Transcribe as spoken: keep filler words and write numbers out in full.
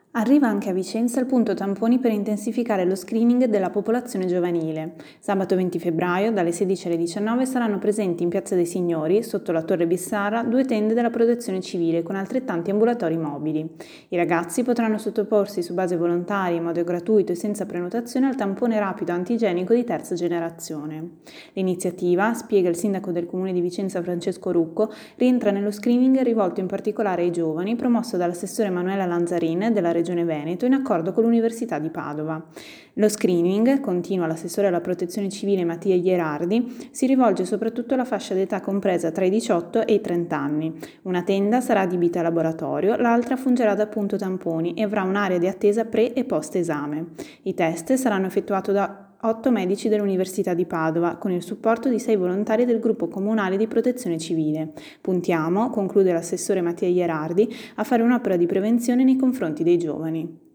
Arriva anche a Vicenza il punto tamponi per intensificare lo screening della popolazione giovanile. Sabato venti febbraio, dalle sedici alle diciannove, saranno presenti in Piazza dei Signori, sotto la Torre Bissara, due tende della Protezione Civile con altrettanti ambulatori mobili. I ragazzi potranno sottoporsi su base volontaria, in modo gratuito e senza prenotazione, al tampone rapido antigenico di terza generazione. L'iniziativa, spiega il sindaco del comune di Vicenza Francesco Rucco, rientra nello screening rivolto in particolare ai giovani, promosso dall'assessore Manuela Lanzarin della Regione Veneto in accordo con l'Università di Padova. Lo screening, continua l'assessore alla protezione civile Mattia Ierardi, si rivolge soprattutto alla fascia d'età compresa tra i diciotto e i trenta anni. Una tenda sarà adibita a laboratorio, l'altra fungerà da punto tamponi e avrà un'area di attesa pre e post esame. I test saranno effettuati da otto medici dell'Università di Padova, con il supporto di sei volontari del gruppo comunale di protezione civile. Puntiamo, conclude l'assessore Mattia Ierardi, a fare un'opera di prevenzione nei confronti dei giovani.